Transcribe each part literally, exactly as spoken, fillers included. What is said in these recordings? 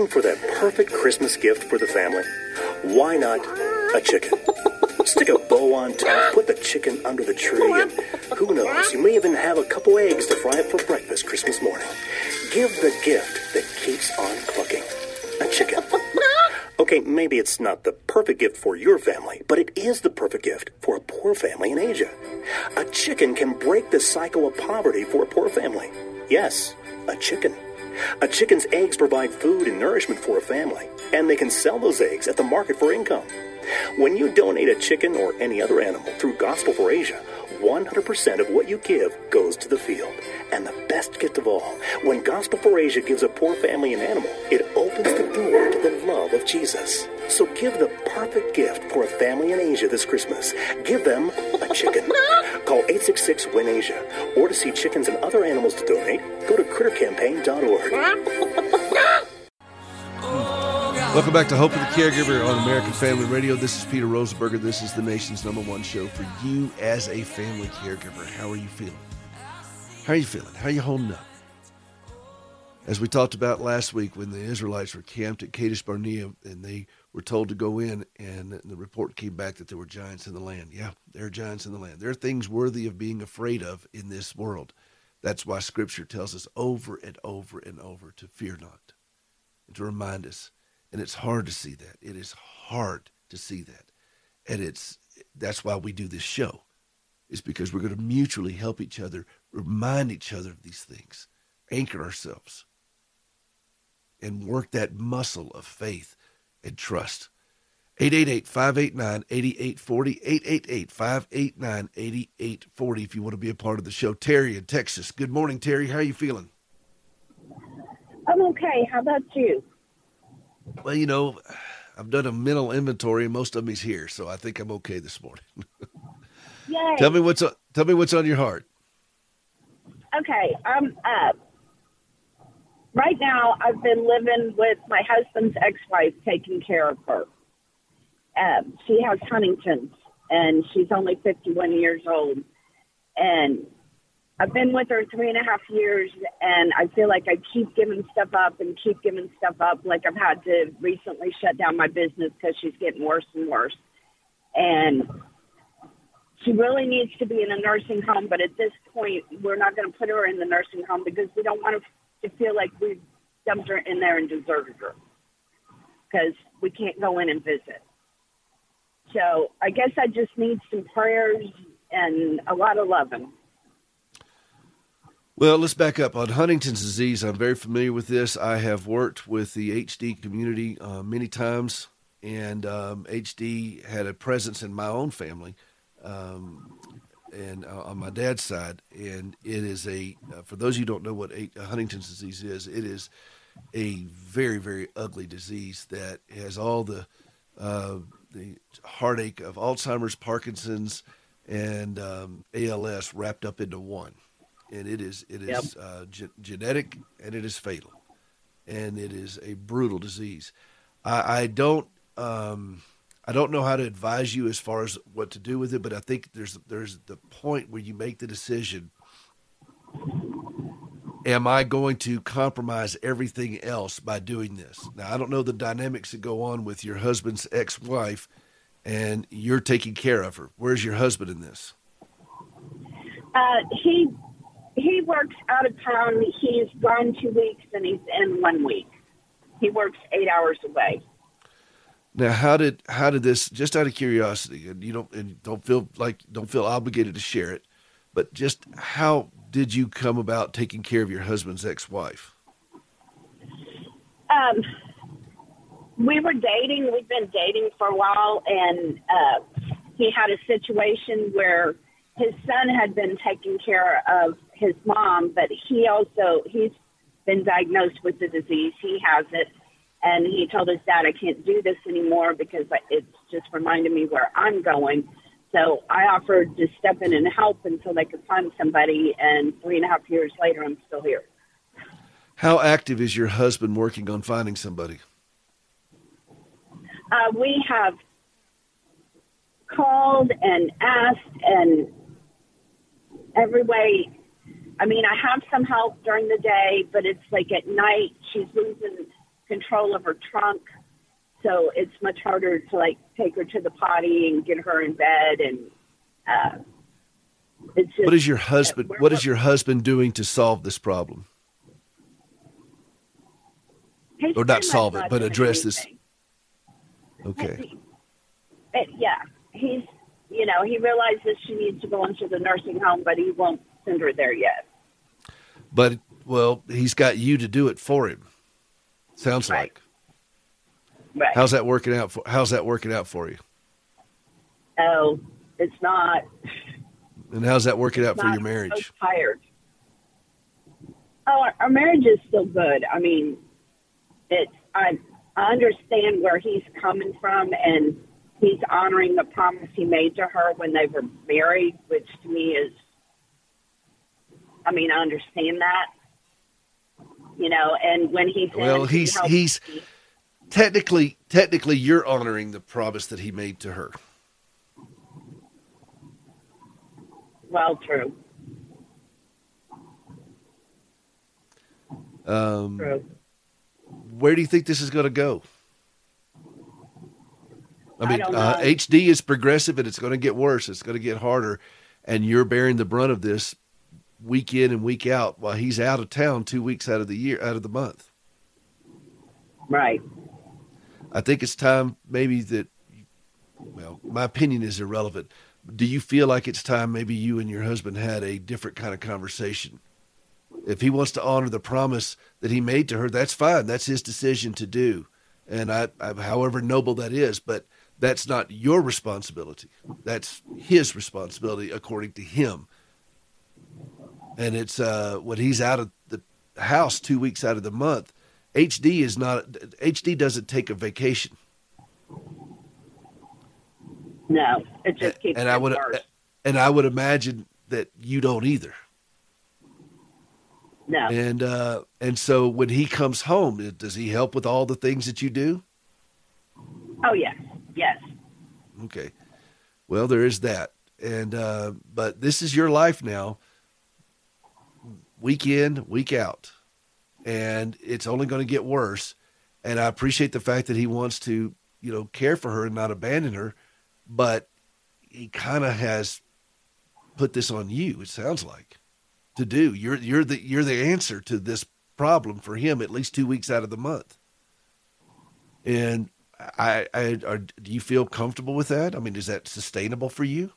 Looking for that perfect Christmas gift for the family? Why not a chicken? Stick a bow on top, put the chicken under the tree, and who knows, you may even have a couple eggs to fry up for breakfast Christmas morning. Give the gift that keeps on clucking. A chicken. Okay, maybe it's not the perfect gift for your family, but it is the perfect gift for a poor family in Asia. A chicken can break the cycle of poverty for a poor family. Yes, a chicken. A chicken's eggs provide food and nourishment for a family, and they can sell those eggs at the market for income. When you donate a chicken or any other animal through Gospel for Asia, one hundred percent of what you give goes to the field. And the best gift of all, when Gospel for Asia gives a poor family an animal, it opens the door to the love of Jesus. So give the perfect gift for a family in Asia this Christmas. Give them a chicken. Call eight six six, W I N, Asia. Or to see chickens and other animals to donate, go to critter campaign dot org. Welcome back to Hope of the Caregiver on American Family Radio. This is Peter Rosenberger. This is the nation's number one show for you as a family caregiver. How are you feeling? How are you feeling? How are you holding up? As we talked about last week when the Israelites were camped at Kadesh Barnea and they were told to go in, and the report came back that there were giants in the land. Yeah, there are giants in the land. There are things worthy of being afraid of in this world. That's why Scripture tells us over and over and over to fear not and to remind us. And it's hard to see that. It is hard to see that. And it's that's why we do this show. It's because we're going to mutually help each other, remind each other of these things, anchor ourselves, and work that muscle of faith and trust. eight eight eight, five eight nine, eight eight four zero, eight eight eight, five eight nine, eight eight four zero if you want to be a part of the show. Terry in Texas. Good morning, Terry. How are you feeling? I'm okay. How about you? Well, you know, I've done a mental inventory, and most of me's here, so I think I'm okay this morning. Yay. Tell me what's on, tell me what's on your heart. Okay, I'm up. Right now, I've been living with my husband's ex-wife, taking care of her. Um, she has Huntington's, and she's only fifty-one years old. And I've been with her three and a half years, and I feel like I keep giving stuff up and keep giving stuff up. Like I've had to recently shut down my business because she's getting worse and worse. And she really needs to be in a nursing home, but at this point, we're not going to put her in the nursing home because we don't want to feel like we dumped her in there and deserted her because we can't go in and visit. So I guess I just need some prayers and a lot of loving. Well, let's back up. On Huntington's disease, I'm very familiar with this. I have worked with the H D community uh, many times, and um, H D had a presence in my own family um, and uh, on my dad's side. And it is a, uh, for those of you who don't know what a, uh, Huntington's disease is, it is a very, very ugly disease that has all the, uh, the heartache of Alzheimer's, Parkinson's, and um, A L S wrapped up into one. And it is it is Yep. uh, ge- genetic, and it is fatal, and it is a brutal disease. I, I don't um, I don't know how to advise you as far as what to do with it, but I think there's there's the point where you make the decision: am I going to compromise everything else by doing this? Now, I don't know the dynamics that go on with your husband's ex-wife, and you're taking care of her. Where's your husband in this? Uh, he he works out of town. He's gone two weeks and he's in one week. He works eight hours away. Now, how did how did this? Just out of curiosity, and you don't and don't feel like don't feel obligated to share it, but just how did you come about taking care of your husband's ex-wife? Um, we were dating. We'd been dating for a while, and uh, he had a situation where his son had been taking care of his mom, but he also, he's been diagnosed with the disease. He has it. And he told his dad, I can't do this anymore because it's just reminded me where I'm going. So I offered to step in and help until they could find somebody. And three and a half years later, I'm still here. How active is your husband working on finding somebody? Uh, we have called and asked and every way. I mean, I have some help during the day, but it's like at night she's losing control of her trunk, so it's much harder to like take her to the potty and get her in bed. And uh, it's just, what is your husband? Uh, what is your husband doing to solve this problem, or not solve it, but address this? Okay. But yeah, he's you know he realizes she needs to go into the nursing home, but he won't send her there yet. But well, he's got you to do it for him. Sounds right. like. Right. How's that working out for? How's that working out for you? Oh, it's not. And how's that working out it's for not, your marriage? I'm so tired. Oh, our, our marriage is still good. I mean, it's I I understand where he's coming from, and he's honoring the promise he made to her when they were married, which to me is. I mean, I understand that. You know, and when he said well, he's he he's me, technically technically you're honoring the promise that he made to her. Well, true. Um, true. Where do you think this is going to go? I mean, I don't uh, know. H D is progressive, and it's going to get worse. It's going to get harder, and you're bearing the brunt of this week in and week out while he's out of town two weeks out of the year, out of the month. Right. I think it's time maybe that, well, my opinion is irrelevant. Do you feel like it's time maybe you and your husband had a different kind of conversation? If he wants to honor the promise that he made to her, that's fine. That's his decision to do. And I, I however noble that is, but that's not your responsibility. That's his responsibility according to him. And it's uh, when he's out of the house two weeks out of the month, H D is not, H D doesn't take a vacation. No, it just keeps and I would, worse. And I would imagine that you don't either. No. And, uh, and so when he comes home, does he help with all the things that you do? Oh, yes. Yes. Okay. Well, there is that. And, uh, but this is your life now. Week in, week out. And it's only going to get worse. And I appreciate the fact that he wants to, you know, care for her and not abandon her. But he kind of has put this on you, it sounds like, to do. You're you're the you're the answer to this problem for him at least two weeks out of the month. And I, I are, do you feel comfortable with that? I mean, is that sustainable for you?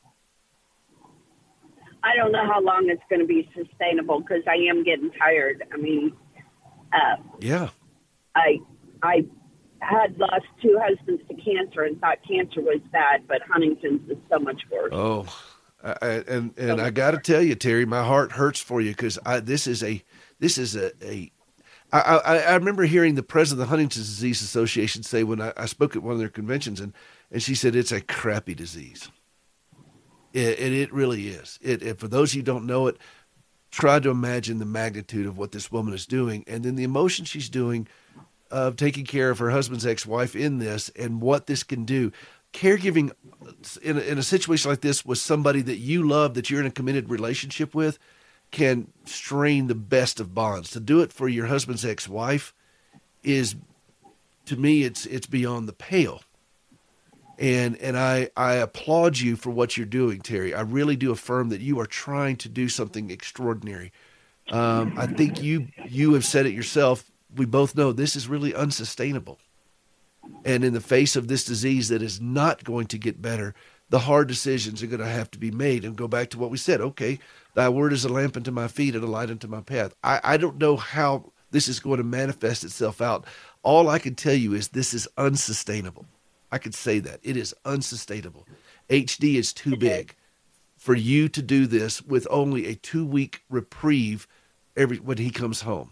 I don't know how long it's going to be sustainable because I am getting tired. I mean, uh, yeah, I I had lost two husbands to cancer and thought cancer was bad, but Huntington's is so much worse. Oh, I, and and so I got to tell you, Terry, my heart hurts for you because I this is a this is a a. I, I, I remember hearing the president of the Huntington's Disease Association say when I, I spoke at one of their conventions, and, and she said it's a crappy disease. It, it, it really is. It, it, for those of you who don't know it, try to imagine the magnitude of what this woman is doing and then the emotion she's doing of taking care of her husband's ex-wife in this and what this can do. Caregiving in a, in a situation like this with somebody that you love, that you're in a committed relationship with, can strain the best of bonds. To do it for your husband's ex-wife is, to me, it's it's beyond the pale. And and I, I applaud you for what you're doing, Terry. I really do affirm that you are trying to do something extraordinary. Um, I think you you have said it yourself. We both know this is really unsustainable. And in the face of this disease that is not going to get better, the hard decisions are going to have to be made and go back to what we said. Okay, thy word is a lamp unto my feet and a light unto my path. I, I don't know how this is going to manifest itself out. All I can tell you is this is unsustainable. I could say that. It is unsustainable. H D is too big for you to do this with only a two-week reprieve every when he comes home.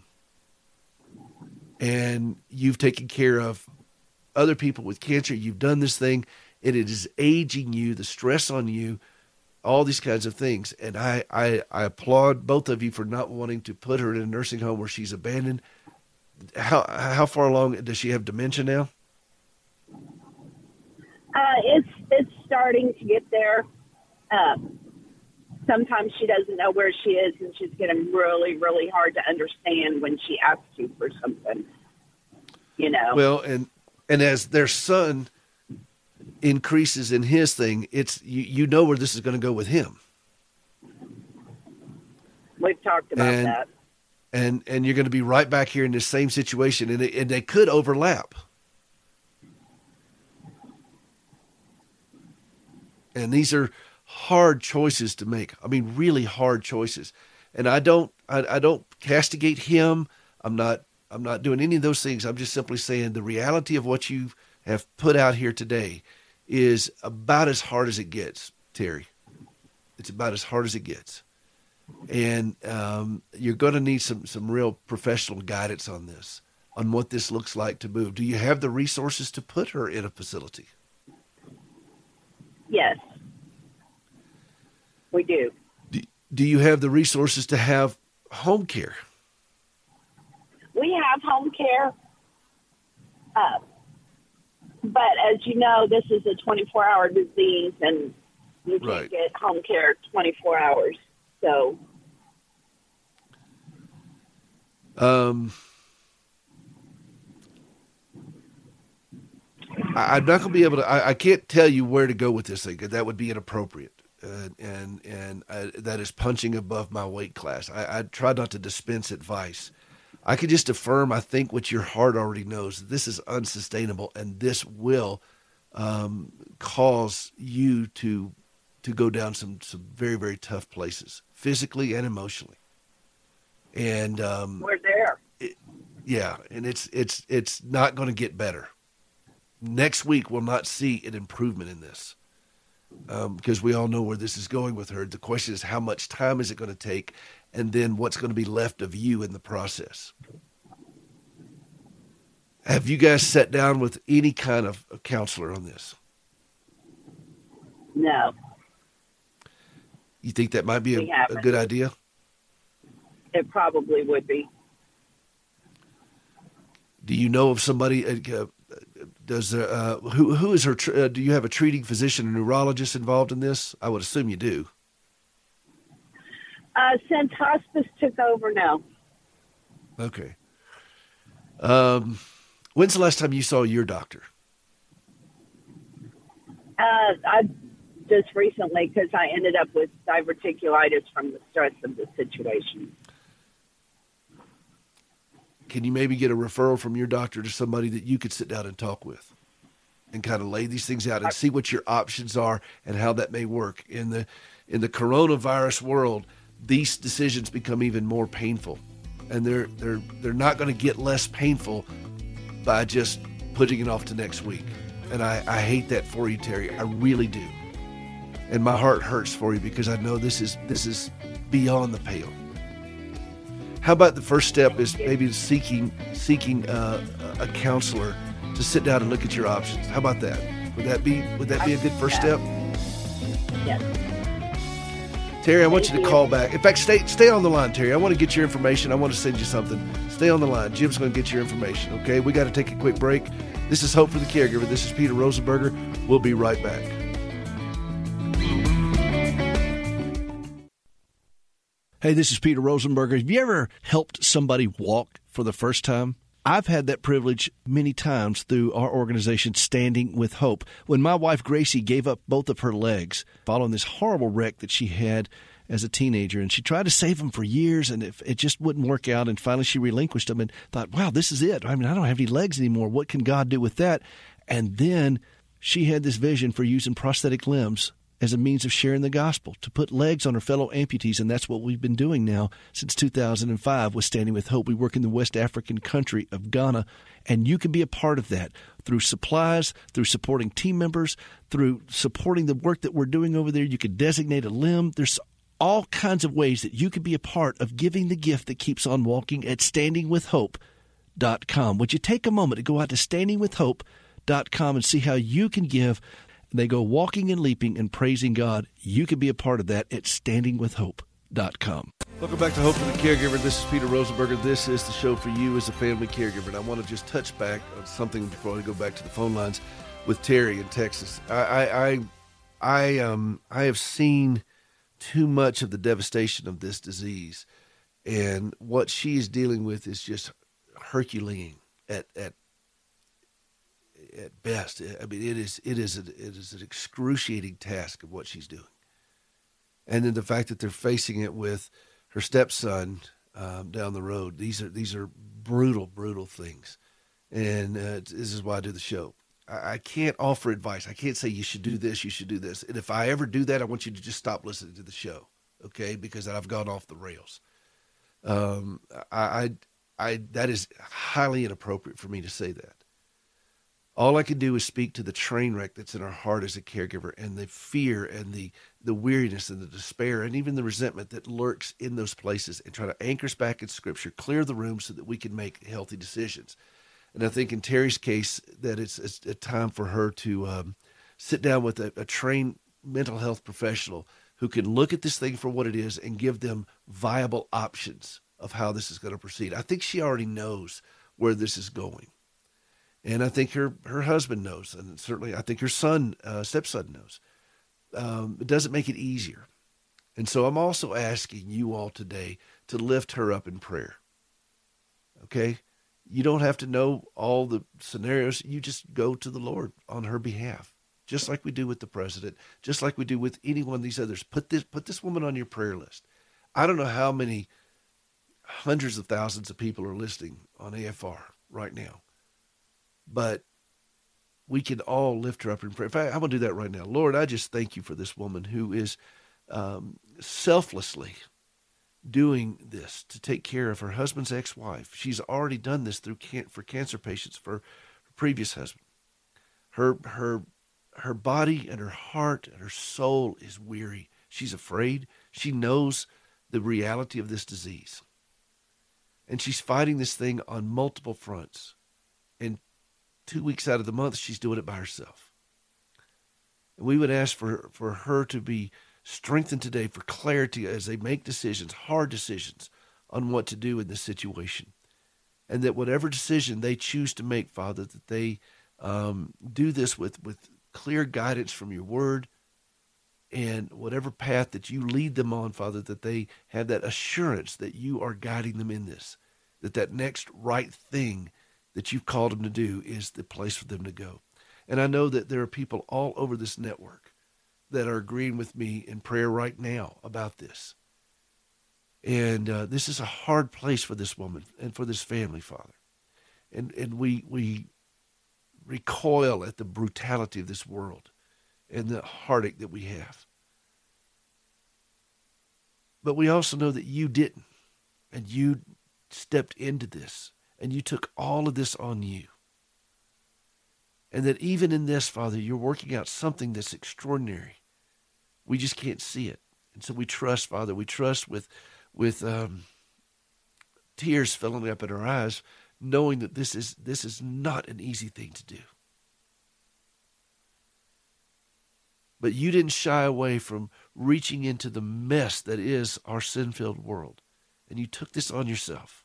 And you've taken care of other people with cancer. You've done this thing, and it is aging you, the stress on you, all these kinds of things. And I, I, I applaud both of you for not wanting to put her in a nursing home where she's abandoned. How how far along does she have dementia now? Uh, it's it's starting to get there. Um, sometimes she doesn't know where she is, and she's getting really, really hard to understand when she asks you for something. you know. Well, and and as their son increases in his thing, it's you, you know where this is going to go with him. We've talked about and, that. And and you're going to be right back here in the same situation, and, it, and they could overlap. And these are hard choices to make. I mean, really hard choices. And I don't I, I don't castigate him. I'm not I'm not doing any of those things. I'm just simply saying the reality of what you have put out here today is about as hard as it gets, Terry. It's about as hard as it gets. And um, you're going to need some, some real professional guidance on this, on what this looks like to move. Do you have the resources to put her in a facility? Yes, we do. Do, do you have the resources to have home care? We have home care. Uh, but as you know, this is a twenty-four hour disease, and you can't Right. get home care twenty-four hours. So, Um, I, I'm not going to be able to. I, I can't tell you where to go with this thing. 'Cause that would be inappropriate, uh, and and I, that is punching above my weight class. I, I try not to dispense advice. I can just affirm. I think what your heart already knows. This is unsustainable, and this will um, cause you to to go down some some very very tough places, physically and emotionally. And um, we're there. yeah, and it's it's it's not going to get better. Next week we'll not see an improvement in this um, because we all know where this is going with her. The question is, how much time is it going to take, and then what's going to be left of you in the process? Have you guys sat down with any kind of counselor on this? No, You think that might be We a, a haven't. good idea? it probably would be. Do you know of somebody? Uh, does uh, who who is her? Tr- uh, do you have a treating physician, a neurologist involved in this? I would assume you do. Uh, since hospice took over, no. Okay. Um, when's the last time you saw your doctor? Uh, I just recently, because I ended up with diverticulitis from the stress of the situation. Can you maybe get a referral from your doctor to somebody that you could sit down and talk with and kind of lay these things out and see what your options are and how that may work? In the in the coronavirus world, these decisions become even more painful, and they're they're they're not going to get less painful by just putting it off to next week. And I, I hate that for you, Terry. I really do. And my heart hurts for you because I know this is this is beyond the pale. How about the first step is maybe seeking seeking uh, a counselor to sit down and look at your options? How about that? Would that be would that be a good first step? Yes. Terry, I want Thank you to you. call back. In fact, stay stay on the line, Terry. I want to get your information. I want to send you something. Stay on the line. Jim's going to get your information, okay? We got to take a quick break. This is Hope for the Caregiver. This is Peter Rosenberger. We'll be right back. Hey, this is Peter Rosenberger. Have you ever helped somebody walk for the first time? I've had that privilege many times through our organization, Standing with Hope. When my wife, Gracie, gave up both of her legs following this horrible wreck that she had as a teenager, and she tried to save them for years, and it, it just wouldn't work out, and finally she relinquished them and thought, wow, this is it. I mean, I don't have any legs anymore. What can God do with that? And then she had this vision for using prosthetic limbs as a means of sharing the gospel, to put legs on her fellow amputees, and that's what we've been doing now since two thousand five with Standing with Hope. We work in the West African country of Ghana, and you can be a part of that through supplies, through supporting team members, through supporting the work that we're doing over there. You could designate a limb. There's all kinds of ways that you could be a part of giving the gift that keeps on walking at standing with hope dot com. Would you take a moment to go out to standing with hope dot com and see how you can give? They go walking and leaping and praising God. You can be a part of that at standing with hope dot com. Welcome back to Hope for the Caregiver. This is Peter Rosenberger. This is the show for you as a family caregiver. And I want to just touch back on something before I go back to the phone lines with Terry in Texas. I I I, I um I have seen too much of the devastation of this disease, and what she is dealing with is just Herculean at at at best. I mean, it is it is a, it is an excruciating task of what she's doing, and then the fact that they're facing it with her stepson um, down the road. These are these are brutal, brutal things, and uh, this is why I do the show. I, I can't offer advice. I can't say you should do this, you should do this, and if I ever do that, I want you to just stop listening to the show, okay? Because I've gone off the rails. Um, I, I, I that is highly inappropriate for me to say that. All I can do is speak to the train wreck that's in our heart as a caregiver, and the fear and the, the weariness and the despair and even the resentment that lurks in those places, and try to anchor us back in Scripture, clear the room so that we can make healthy decisions. And I think in Terry's case that it's, it's a time for her to um, sit down with a, a trained mental health professional who can look at this thing for what it is and give them viable options of how this is going to proceed. I think she already knows where this is going. And I think her, her husband knows, and certainly I think her son, uh, stepson knows. Um, it doesn't make it easier. And so I'm also asking you all today to lift her up in prayer. Okay? You don't have to know all the scenarios. You just go to the Lord on her behalf, just like we do with the president, just like we do with any one of these others. Put this, put this woman on your prayer list. I don't know how many hundreds of thousands of people are listening on A F R right now. But we can all lift her up in prayer. In fact, I'm going to do that right now. Lord, I just thank you for this woman who is um, selflessly doing this to take care of her husband's ex-wife. She's already done this through can- for cancer patients for her previous husband. Her her her body and her heart and her soul is weary. She's afraid. She knows the reality of this disease. And she's fighting this thing on multiple fronts. And two weeks out of the month, she's doing it by herself. And we would ask for, for her to be strengthened today, for clarity as they make decisions, hard decisions on what to do in this situation. And that whatever decision they choose to make, Father, that they um, do this with, with clear guidance from your word, and whatever path that you lead them on, Father, that they have that assurance that you are guiding them in this, that that next right thing that you've called them to do is the place for them to go. And I know that there are people all over this network that are agreeing with me in prayer right now about this. And uh, this is a hard place for this woman and for this family, Father. And and we we recoil at the brutality of this world and the heartache that we have. But we also know that you didn't, and you stepped into this. And you took all of this on you. And that even in this, Father, you're working out something that's extraordinary. We just can't see it. And so we trust, Father, we trust with with um, tears filling up in our eyes, knowing that this is this is not an easy thing to do. But you didn't shy away from reaching into the mess that is our sin-filled world. And you took this on yourself.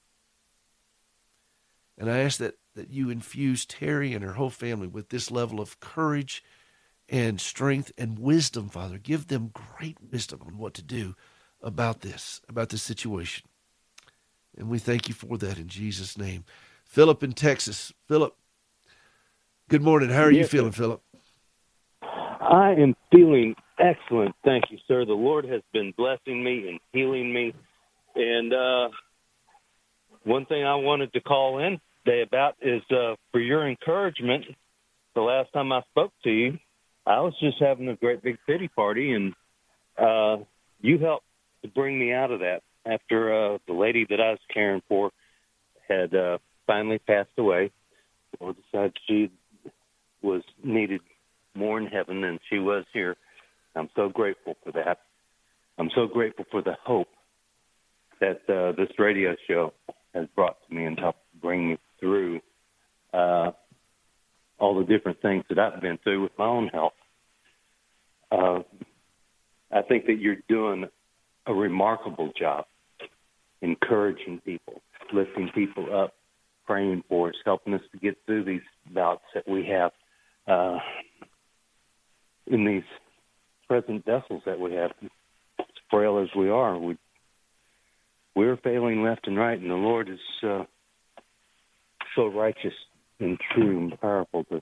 And I ask that, that you infuse Terry and her whole family with this level of courage and strength and wisdom, Father. Give them great wisdom on what to do about this, about this situation. And we thank you for that in Jesus' name. Philip in Texas. Philip, good morning. How are yes, you feeling, sir. Philip? I am feeling excellent. Thank you, sir. The Lord has been blessing me and healing me. And uh, one thing I wanted to call in today about is uh, for your encouragement. The last time I spoke to you, I was just having a great big pity party, and uh, you helped to bring me out of that after uh, the lady that I was caring for had uh, finally passed away. Or decided she was needed more in heaven than she was here. I'm so grateful for that. I'm so grateful for the hope that uh, this radio show has brought to me and helped bring me through uh, all the different things that I've been through with my own health. Uh, I think that you're doing a remarkable job encouraging people, lifting people up, praying for us, helping us to get through these bouts that we have uh, in these present vessels that we have. As frail as we are, we, we're failing left and right, and the Lord is uh, so righteous and true and powerful to, to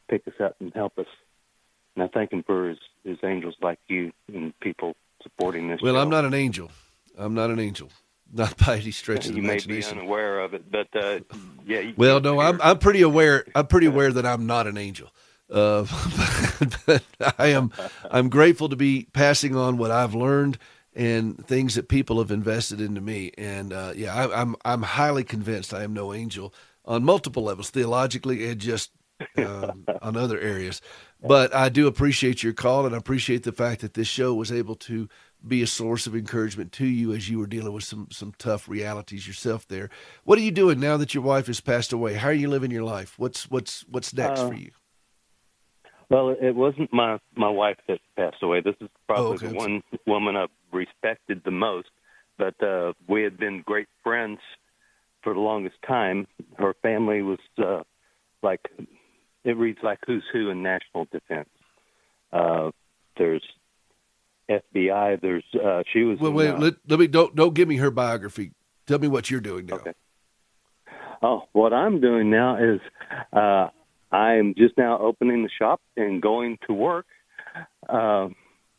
pick us up and help us. And I thank him for his, his angels like you and people supporting this Well, show. I'm not an angel. I'm not an angel. Not by any stretch of the You may be imagination. unaware of it, but uh, yeah. You, Well, no, I'm I'm pretty aware. I'm pretty aware that I'm not an angel. Uh, but I am. I'm grateful to be passing on what I've learned and things that people have invested into me. And uh, yeah, I, I'm I'm highly convinced I am no angel on multiple levels, theologically and just um, on other areas. But I do appreciate your call, and I appreciate the fact that this show was able to be a source of encouragement to you as you were dealing with some some tough realities yourself there. What are you doing now that your wife has passed away? How are you living your life? What's what's what's next Uh, for you? Well, it wasn't my, my wife that passed away. This is probably Oh, okay. the one woman I've respected the most. But uh, we had been great friends for the longest time. Her family was uh, like, it reads like who's who in national defense. Uh, there's F B I. There's uh, she was. Well, in, wait. uh, Let, let me don't don't give me her biography. Tell me what you're doing now. Okay. Oh, what I'm doing now is uh, I'm just now opening the shop and going to work. Uh,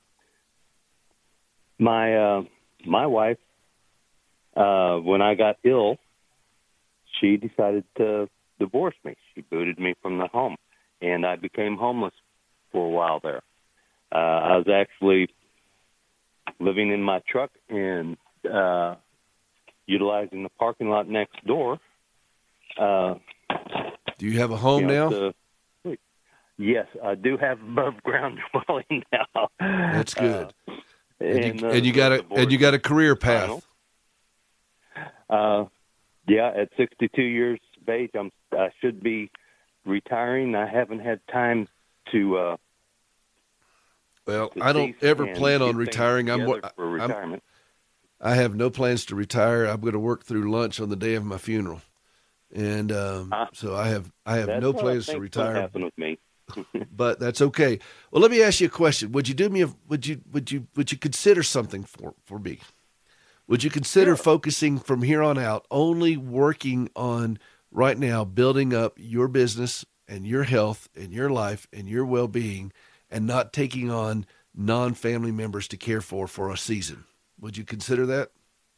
my uh, my wife, uh, when I got ill, she decided to divorce me. She booted me from the home, and I became homeless for a while there. Uh, I was actually living in my truck and uh, utilizing the parking lot next door. Uh, Do you have a home you know, now? to- yes, I do have above ground dwelling now. That's good. Uh, and, you, uh, and you got a divorce and you got a is career final. path. Uh, yeah, at sixty-two years of age, I'm I should be retiring. I haven't had time to. Uh, Well, to I don't cease ever and plan get on things retiring. I'm, together for I'm retirement. I have no plans to retire. I'm going to work through lunch on the day of my funeral, and um, Ah. so I have I have That's no what I plans to think's gonna retire. happen with me. But that's okay. Well, let me ask you a question. Would you do me a would you would you would you consider something for, for me? Would you consider Sure. focusing from here on out only working on right now building up your business and your health and your life and your well-being and not taking on non-family members to care for for a season? Would you consider that?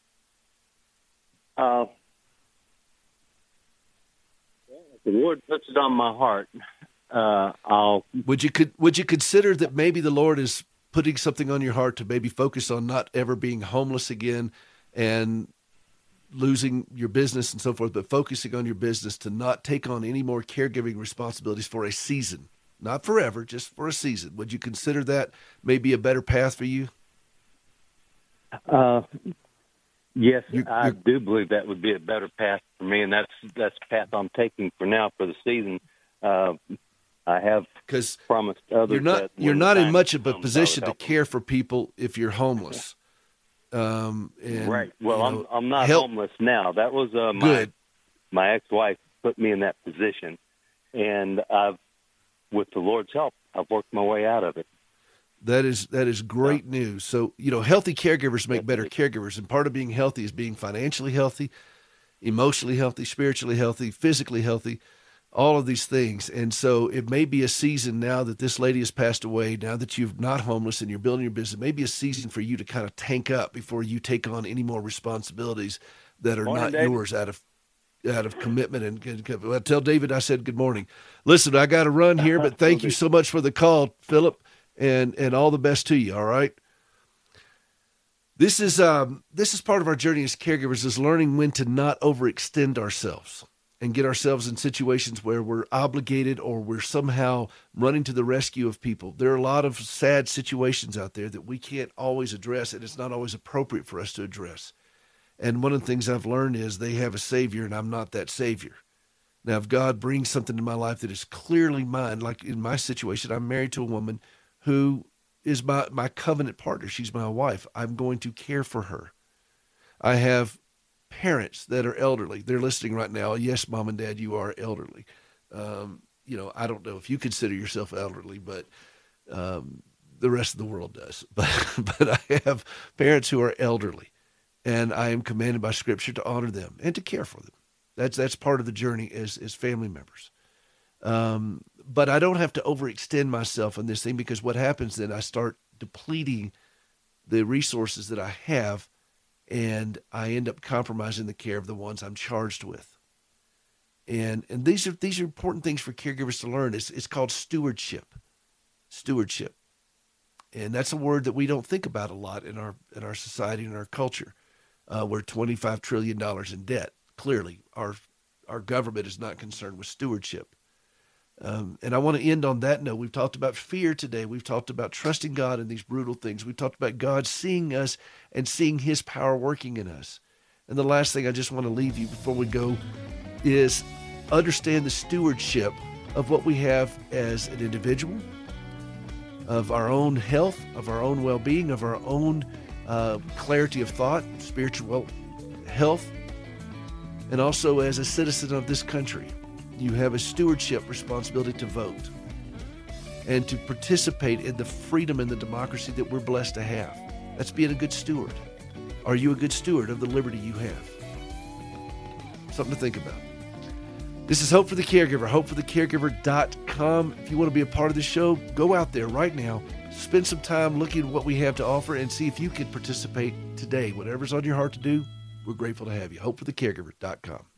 Uh, if the Lord puts it on my heart, uh, I'll. Would you could would you consider that maybe the Lord is putting something on your heart to maybe focus on not ever being homeless again and losing your business and so forth, but focusing on your business to not take on any more caregiving responsibilities for a season, not forever, just for a season? Would you consider that maybe a better path for you? Uh, yes, You- I you- do believe that would be a better path for me, and that's that's the path I'm taking for now for the season. Uh, I have Because promised others you're not that you're when the not in time much of a comes, I would position to help them. care for people if you're homeless. Um, and, Right. Well, you I'm know, I'm not help- homeless now. That was uh, my Good. my ex-wife put me in that position, and I've, with the Lord's help, I've worked my way out of it. That is that is great news. So, you know, healthy caregivers make better caregivers, and part of being healthy is being financially healthy, emotionally healthy, spiritually healthy, physically healthy, all of these things. And so it may be a season now that this lady has passed away, now that you're not homeless and you're building your business, maybe a season for you to kind of tank up before you take on any more responsibilities that are Morning, not David. yours out of out of commitment. And, and well, tell David I said good morning. Listen, I got to run here, but thank you so much for the call, Philip. And and all the best to you. All right. This is um this is part of our journey as caregivers, is learning when to not overextend ourselves and get ourselves in situations where we're obligated or we're somehow running to the rescue of people. There are a lot of sad situations out there that we can't always address, and it's not always appropriate for us to address. And one of the things I've learned is they have a savior, and I'm not that savior. Now, if God brings something to my life that is clearly mine, like in my situation, I'm married to a woman who is my, my covenant partner. She's my wife. I'm going to care for her. I have parents that are elderly. They're listening right now. Yes, Mom and Dad, you are elderly. Um, you know, I don't know if you consider yourself elderly, but um, the rest of the world does. But, but I have parents who are elderly, and I am commanded by Scripture to honor them and to care for them. That's that's part of the journey as, as family members. Um, but I don't have to overextend myself on this thing, because what happens then, I start depleting the resources that I have, and I end up compromising the care of the ones I'm charged with. And and these are these are important things for caregivers to learn. It's, it's called stewardship. Stewardship. And that's a word that we don't think about a lot in our in our society and our culture. Uh, we're twenty-five trillion dollars in debt. Clearly, our our government is not concerned with stewardship. Um, and I want to end on that note. We've talked about fear today. We've talked about trusting God in these brutal things. We've talked about God seeing us and seeing his power working in us. And the last thing I just want to leave you before we go is understand the stewardship of what we have as an individual, of our own health, of our own well-being, of our own uh, clarity of thought, spiritual health, and also as a citizen of this country. You have a stewardship responsibility to vote and to participate in the freedom and the democracy that we're blessed to have. That's being a good steward. Are you a good steward of the liberty you have? Something to think about. This is Hope for the Caregiver, hope for the caregiver dot com. If you want to be a part of the show, go out there right now. Spend some time looking at what we have to offer and see if you can participate today. Whatever's on your heart to do, we're grateful to have you. hope for the caregiver dot com.